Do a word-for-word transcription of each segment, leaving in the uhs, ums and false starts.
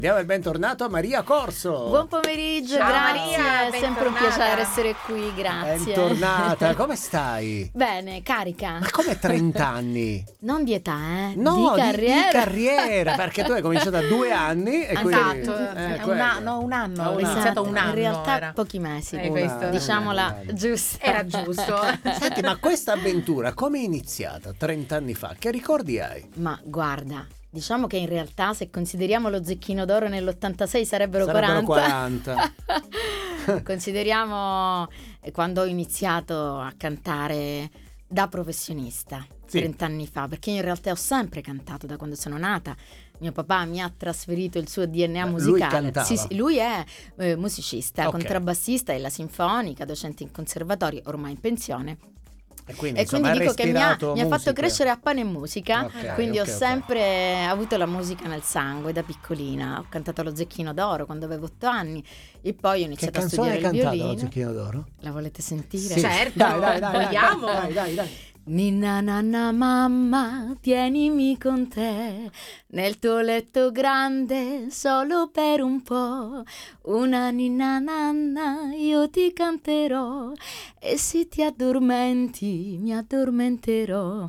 Diamo il bentornato a Maria Corso. Buon pomeriggio, Ciao, grazie, Maria, è sempre un piacere essere qui, grazie. Bentornata, come stai? Bene, carica. Ma come trenta anni? Non di età, eh? No, di carriera. Di, di carriera, perché tu hai cominciato a due anni e quindi... Esatto, eh, è un anno, un anno, Ah, un ho anno. iniziato un anno. In realtà era. pochi mesi, Hai Una- visto? diciamola una- giusta. Era giusto. Senti, ma questa avventura come è iniziata trenta anni fa? Che ricordi hai? Ma guarda, diciamo che in realtà se consideriamo lo Zecchino d'Oro nell'ottantasei sarebbero, Sarebbero quaranta. quaranta. Consideriamo eh, quando ho iniziato a cantare da professionista, Sì. trenta anni fa, perché io in realtà ho sempre cantato da quando sono nata. Mio papà mi ha trasferito il suo D N A Ma lui musicale. cantava? Sì, sì, lui è eh, musicista, Ok. contrabbassista della sinfonica, docente in conservatorio, ormai in pensione. E quindi, E insomma, quindi hai dico che mi ha, respirato mi ha fatto musica. crescere a pane e musica, Ok, quindi ok, ho ok. sempre avuto la musica nel sangue da piccolina. Ho cantato allo Zecchino d'Oro quando avevo otto anni e poi ho Che iniziato a canzone studiare hai il cantato allo violino. Zecchino d'Oro? La volete sentire? Sì. Certo, Dai, dai, dai, dai, vogliamo? Dai, dai, dai. Ninna nanna mamma, tienimi con te nel tuo letto grande solo per un po'. Una ninna nanna io ti canterò e se ti addormenti mi addormenterò.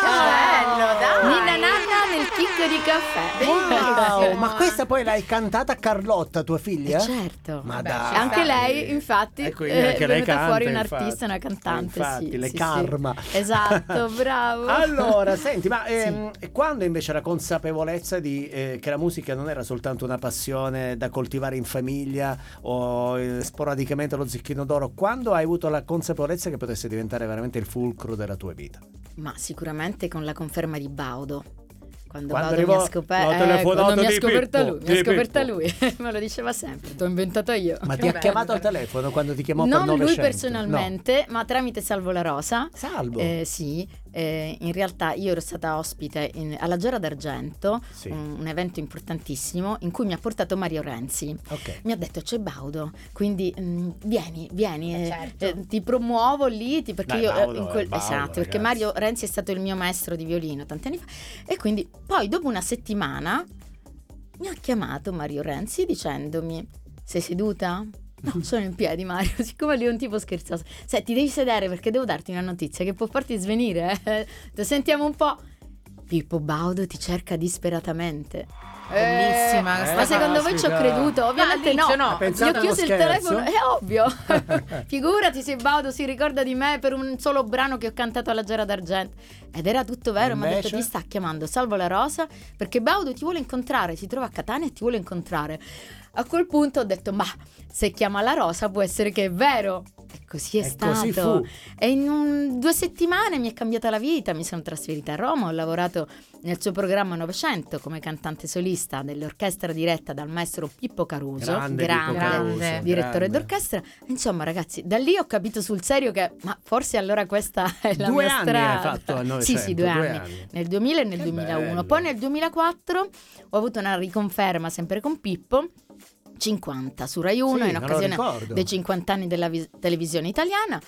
bello, dai. Ninna nanna nel chicco di caffè. Wow, Bellissimo. ma questa poi l'hai cantata a Carlotta, tua figlia? Eh, certo. Ma Vabbè, dai. ci Anche sta. lei, infatti, E quindi eh, anche è lei venuta canta, fuori infatti. un'artista, una cantante. Infatti, sì, le sì, Karma. sì. Esatto, bravo. Allora, senti, ma ehm, e quando invece la consapevolezza di eh, che la musica non era soltanto una passione da coltivare in famiglia o eh, sporadicamente allo Zecchino d'Oro, quando hai avuto la consapevolezza che potesse diventare veramente il fulcro della tua vita? Ma sicuramente con la conferma di Baudo. Quando, Quando Baudo mi arrivò ha scoperto, la eh, telefonata quando mi ha di scoperta Pippo, lui, mi ha di scoperta Pippo. lui, me lo diceva sempre, t'ho inventato io. Ma Che ti ha bello, chiamato al però. telefono quando ti chiamò per Non lui novecento? personalmente, ma tramite Salvo La Rosa. No. Salvo. Eh, sì, eh, in realtà io ero stata ospite in- alla Giara d'Argento, Sì. un, un evento importantissimo in cui mi ha portato Mario Renzi. Ok. Mi ha detto c'è Baudo, quindi mm, vieni, vieni, Eh, eh, certo. eh, ti promuovo lì, ti- perché Dai, io eh, Baudo in è quel- Baudo, esatto, perché ragazzi. Mario Renzi è stato il mio maestro di violino tanti anni fa e quindi poi dopo una settimana mi ha chiamato Mario Renzi dicendomi sei seduta? No, sono in piedi Mario, siccome lui è un tipo scherzoso. Senti, devi sedere perché devo darti una notizia che può farti svenire. Eh? Te sentiamo un po'. Pippo Baudo ti cerca disperatamente. Bellissima Eh, questa ma secondo voi ci ho caspita. creduto? Ovviamente no. all'inizio no. Gli Ha pensato ho chiuso allo il scherzo? telefono, è ovvio. Figurati se Baudo si ricorda di me per un solo brano che ho cantato alla Giara d'Argento. Ed era tutto vero, mi ha detto Invece? ti sta chiamando Salvo La Rosa perché Baudo ti vuole incontrare, si trova a Catania e ti vuole incontrare. A quel punto ho detto ma se chiama La Rosa può essere che è vero. E così è E stato. così fu. E in un- due settimane mi è cambiata la vita, mi sono trasferita a Roma, ho lavorato nel suo programma Novecento come cantante solista dell'orchestra diretta dal maestro Pippo Caruso, Grande Pippo Caruso, direttore grande. d'orchestra. Insomma ragazzi, da lì ho capito sul serio che ma forse allora questa è la Due mia anni strada. hai fatto al Sì, Novecento, sì, due, due anni. anni. Nel duemila e nel Che duemilauno. bello. Poi nel duemilaquattro ho avuto una riconferma sempre con Pippo, cinquanta su Rai uno Sì, in me lo occasione ricordo. dei cinquanta anni della vis- televisione italiana.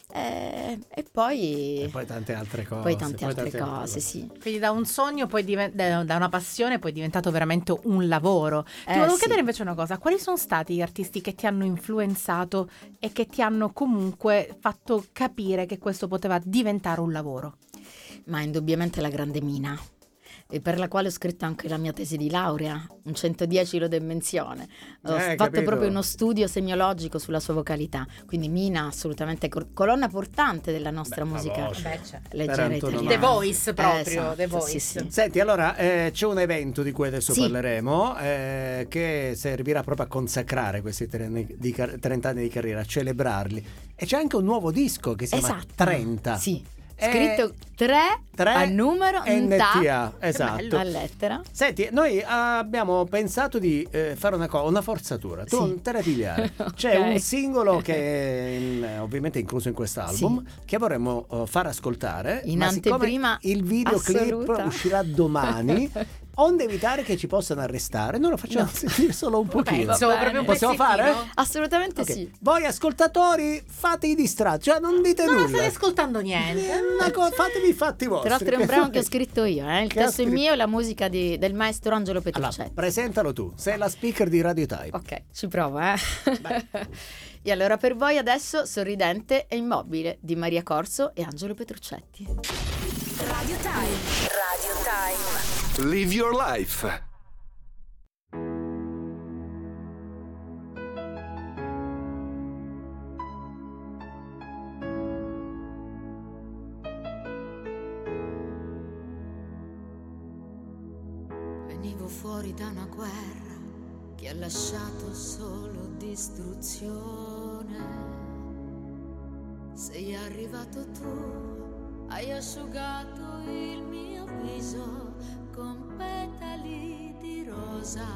Eh, e poi, E poi tante altre cose. poi tante altre cose, sì. Quindi da un sogno, poi diven- da da una passione, poi è diventato veramente un lavoro. Ti Eh, volevo sì. chiedere invece una cosa: quali sono stati gli artisti che ti hanno influenzato e che ti hanno comunque fatto capire che questo poteva diventare un lavoro? Ma indubbiamente la grande Mina, e per la quale ho scritto anche la mia tesi di laurea, un centodieci lode e menzione. Ho Eh, fatto capito. proprio uno studio semiologico sulla sua vocalità, quindi Mina assolutamente col- colonna portante della nostra Beh, musica la voce. leggera Per antonomasia. italiana. The Voice proprio, Esatto, The Voice. sì, sì. Senti, allora eh, c'è un evento di cui adesso Sì. parleremo eh, che servirà proprio a consacrare questi trenta anni di car- trenta anni di carriera, a celebrarli. E c'è anche un nuovo disco che si chiama Esatto. trenta. Sì. Eh, Scritto tre tre a numero N N T T A, esatto. a lettera. Senti, noi abbiamo pensato di eh, fare una cosa, una forzatura. Tu Sì. non te la pigliare. C'è Ok. un singolo che è in- ovviamente incluso in quest'album che vorremmo eh, far ascoltare. In ma siccome anteprima il videoclip assoluta. uscirà domani, onde evitare che ci possano arrestare, noi lo facciamo No. sentire solo un pochino. Penso, bene. proprio un Possiamo pezzettino. fare? Assolutamente Ok. sì. Voi ascoltatori fate i distratti, cioè non dite Non nulla. state ascoltando niente. Eh, una co- fatevi i fatti vostri. Tra l'altro è un brano che ho scritto io, eh. Il Che ha testo è scritto- mio e la musica di- del maestro Angelo Allora, Petruccetti. presentalo tu, sei la speaker di Radio Time. Ok, ci provo, eh. E allora per voi adesso Sorridente e Immobile di Maria Corso e Angelo Petruccetti. Radio Time. Radio Time. Live your life. Venivo fuori da una guerra che ha lasciato solo distruzione. Sei arrivato tu, hai asciugato il mio viso con petali di rosa.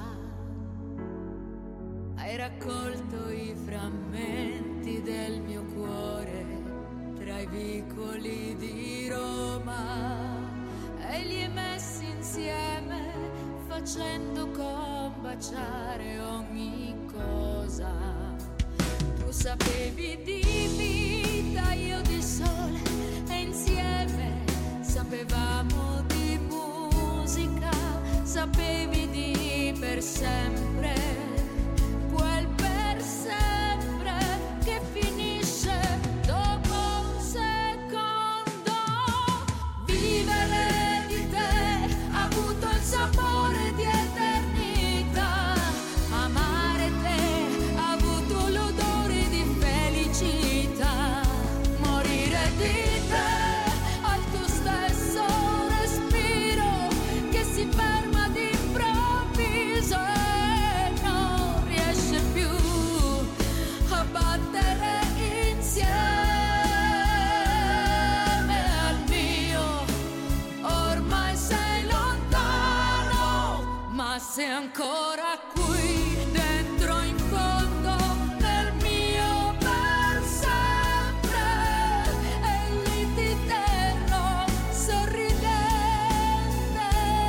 Hai raccolto i frammenti del mio cuore tra i vicoli di Roma e li hai messi insieme facendo combaciare ogni cosa. Tu sapevi di vita, io di sole e insieme sapevamo di musica, sapevi di per sempre, quel per sempre che finisce dopo un secondo. Vivere di te ha avuto il sapore di eternità, amare te ha avuto l'odore di felicità, morire di te al tuo stesso respiro che si ferma d'improvviso e non riesce più a battere insieme al mio. Ormai sei lontano, ma sei ancora qui dentro in fondo nel mio per sempre, e lì ti terrò sorridente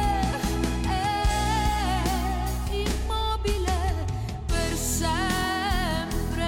e immobile per sempre.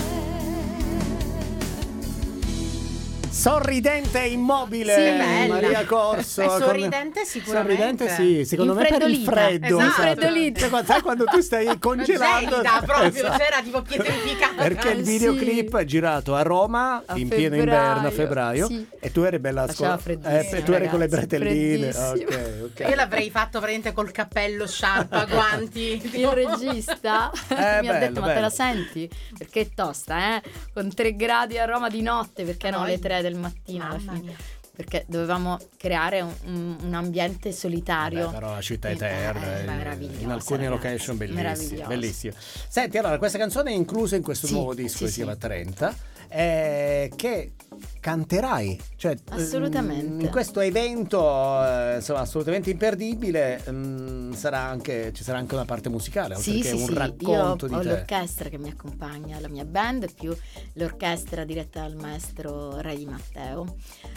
Sorridente e immobile, Sì, bella. Maria Corso. Beh, con- sorridente sicuramente. Sorridente sì, secondo me per il Infreddolita. freddo. Esatto. Infreddolita. Cioè, quando- sai quando tu stai congelando. Gelida proprio, Esatto. c'era tipo pietrificata. Perché il Sì. videoclip è girato a Roma A in pieno febbraio, inverno, a febbraio, sì. e tu eri bella a Faceva scuola. freddissimo, Eh, tu eri con le ragazzi, bretelline. freddissimo. Ok, ok. Io l'avrei fatto veramente col cappello, sciarpa, guanti. Il tipo- regista Eh, mi ha bello, detto: ma te bello. la senti? Perché è tosta, eh? Con tre gradi a Roma di notte, perché erano Noi? le tre del mattino alla Mamma fine. mia. Perché dovevamo creare un, un- un ambiente solitario. Vabbè, però la città Eh, eterna, eh, eh, meravigliosa, in alcune ragazzi, location bellissime, meravigliosa. bellissime. Senti, allora questa canzone è inclusa in questo Sì, nuovo disco sì, che si sì. chiama trenta, eh, che canterai, cioè Assolutamente. ehm, in questo evento eh, insomma assolutamente imperdibile. ehm, sarà anche, ci sarà anche una parte musicale, oltre Sì, che sì, un sì. racconto Io di ho te. l'orchestra che mi accompagna, la mia band, più l'orchestra diretta dal maestro Ray Matteo.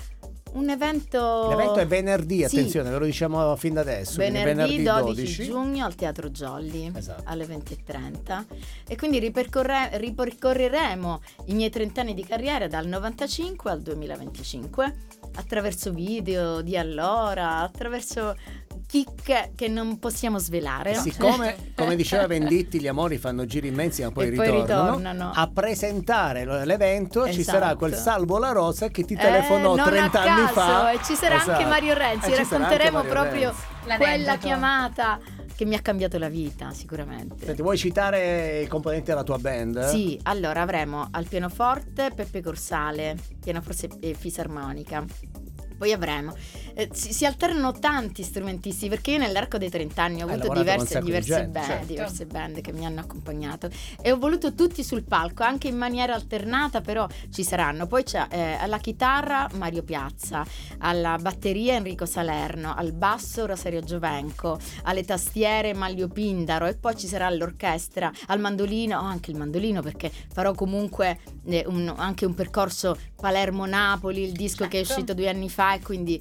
Un evento... L'evento è venerdì, Sì. attenzione, ve lo diciamo fin da adesso. quindi Venerdì dodici giugno al Teatro Jolly, Esatto. alle venti e trenta, e quindi ripercorre- ripercorreremo i miei trent'anni di carriera dal novantacinque al duemilaventicinque attraverso video di allora, attraverso chicche che non possiamo svelare. E siccome, come diceva Venditti, gli amori fanno giri immensi ma poi, E poi ritornano, ritornano. a presentare lo- l'evento ci Esatto. sarà quel Salvo La Rosa che ti Eh, telefonò non trenta a anni caso, fa. e ci sarà Esatto. anche Mario Renzi, E ci sarà anche racconteremo Mario proprio Renzi. quella L'aneddoto. chiamata che mi ha cambiato la vita, sicuramente. Senti, vuoi citare i componenti della tua band? Sì, allora avremo al pianoforte Peppe Corsale, pianoforte e fisarmonica. Poi avremo, eh, si, si alternano tanti strumentisti, perché io nell'arco dei trent'anni ho Hai avuto lavorato con un diverse, sacco di diverse, gente, band, certo. diverse band che mi hanno accompagnato e ho voluto tutti sul palco, anche in maniera alternata, però ci saranno. Poi c'è eh, alla chitarra Mario Piazza, alla batteria Enrico Salerno, al basso Rosario Giovenco, alle tastiere Maglio Pindaro, e poi ci sarà l'orchestra, al mandolino, oh, anche il mandolino, perché farò comunque eh, un- anche un percorso Palermo-Napoli, il disco che è Certo. uscito due anni fa, e quindi il,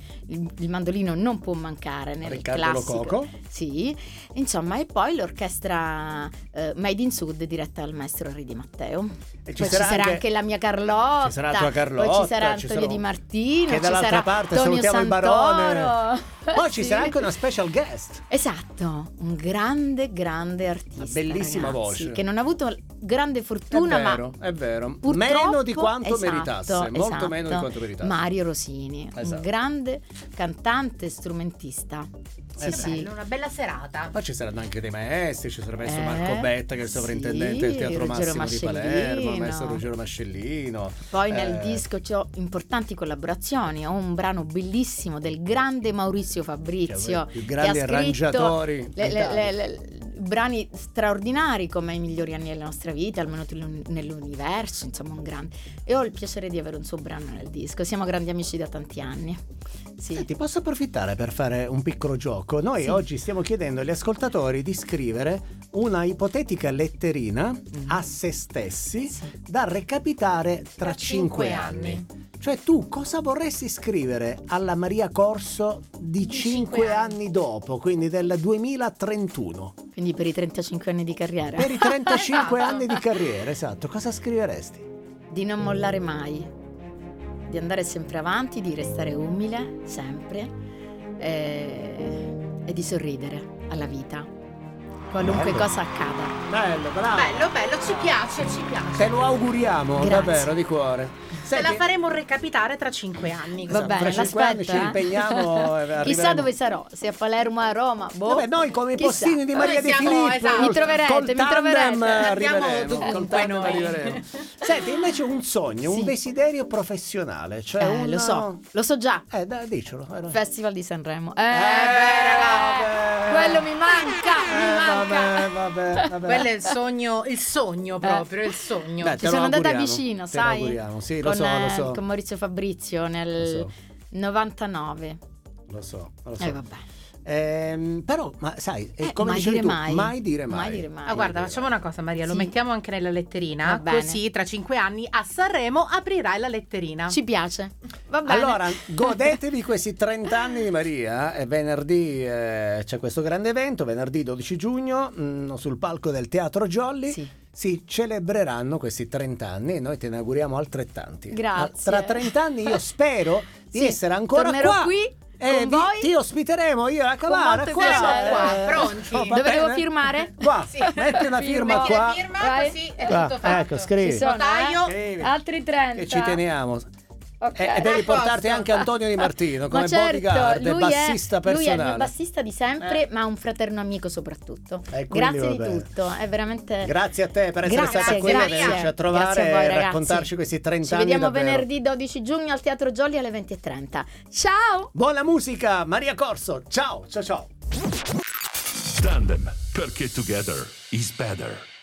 il mandolino non può mancare nel Riccardo classico. Lococo. Sì, insomma, e poi l'orchestra eh, Made in Sud diretta dal maestro Re Di Matteo. E Poi ci sarà, anche, anche la mia Carlotta, ci sarà la tua Carlotta, poi ci sarà ci Antonio sarò- Di Martino, che ci dall'altra sarà parte Tonio salutiamo il Santoro. barone. Poi ci Sì. sarà anche una special guest. Esatto, un grande, grande artista. Una bellissima ragazzi, voce. che non ha avuto grande È fortuna, vero, ma è vero. purtroppo- Meno di quanto esatto, meritasse, molto esatto. meno di quanto meritasse. Mario Rosini, Esatto. un grande cantante e strumentista. Sì, Eh, sì. Bello, una bella serata. Ma ci saranno anche dei maestri, ci sarà maestro Eh, Marco Betta che è il sovrintendente sì, del Teatro Ruggero Massimo di Palermo, il Mascellino. maestro Ruggero Mascellino. Poi nel Eh, disco c'ho importanti collaborazioni. Ho un brano bellissimo del grande Maurizio Fabrizio, Cioè, i che grandi ha scritto arrangiatori le- le- d'Italia. le- le- brani straordinari come I migliori anni della nostra vita, Almeno tu nell'universo, insomma un grande. E ho il piacere di avere un suo brano nel disco. Siamo grandi amici da tanti anni. Sì. Senti, posso approfittare per fare un piccolo gioco? Noi Sì. oggi stiamo chiedendo agli ascoltatori di scrivere una ipotetica letterina a se stessi Sì. da recapitare tra, Tra cinque cinque anni. anni. Cioè tu cosa vorresti scrivere alla Maria Corso di Di cinque cinque anni. anni dopo, quindi del duemilatrentuno? Quindi per i trentacinque anni di carriera. Per i trentacinque Esatto. anni di carriera, esatto. Cosa scriveresti? Di non mollare mai, di andare sempre avanti, di restare umile sempre eh, e di sorridere alla vita, qualunque Bello. cosa accada. Bello, bravo. Bello, bello, ci piace, ci piace. Te lo auguriamo Grazie. davvero di cuore. Se la Senti, faremo recapitare tra cinque anni. Va bene, tra cinque anni ci l'aspetto, eh. impegniamo e Chissà arriveremo- dove sarò, se a Palermo o a Roma. Boh. Vabbè, noi come i Chissà. postini di Maria Noi De siamo- Filippo esatto. Mi troverete, col mi tandem troverete. arriveremo, Abbiamo col dovunque tandem noi. arriveremo. Senti, invece un sogno, un Sì. desiderio professionale, cioè Eh, un- lo so, lo so già. Eh, dai, dicelo. Eh, dai. Festival di Sanremo. Eh, vabbè. quello mi manca, mi Eh, manca. vabbè, vabbè, vabbè. Quello è il sogno, il sogno proprio, il sogno. Dai, Ci te lo sono andata auguriamo, vicino, te lo sai? auguriamo, sì, lo con, so, lo eh, so. con Maurizio Fabrizio nel Lo so. novantanove. Lo so, lo so. Eh vabbè. Ehm, però, ma sai, è Eh, come mai dicevi dire tu, mai. mai dire mai. Mai dire mai. Ah, guarda, facciamo una cosa, Maria, lo Sì. mettiamo anche nella Va letterina, bene. così tra cinque anni a Sanremo aprirai la letterina. Ci piace. Va bene. Allora, godetevi questi trenta anni di Maria. E venerdì eh, c'è questo grande evento, venerdì dodici giugno, mh, sul palco del Teatro Jolly. Sì. Si celebreranno questi trenta anni e noi te ne auguriamo altrettanti. Grazie. Ma tra trenta anni io spero di Sì, essere ancora tornerò qua. qui E con vi- voi. ti ospiteremo io a Cavara molto qua. piacere. Qua, Eh, pronti. oh, va Dove devo bene? firmare? Qua, Sì. metti una firma Metti qua. la firma, Vai. così è Qua, tutto fatto. ecco, scrivi. Ci sono, Notaio. eh? Scrivi. Altri trenta. Che ci teniamo. Ok. E, e devi A portarti posto. anche Antonio Di Martino come Ma certo, bodyguard e lui bassista è, lui è il personale. mio bassista di sempre, Eh. ma un fraterno amico soprattutto. E quindi Grazie va di bene. tutto, è veramente. Grazie a te per essere Grazie, stata qui e grazie. venirci a trovare Grazie a voi, e ragazzi. raccontarci questi trenta Ci anni vediamo davvero. venerdì dodici giugno al Teatro Jolly alle venti e trenta. Ciao! Buona musica, Maria Corso. Ciao, ciao, ciao. Tandem, perché together is better.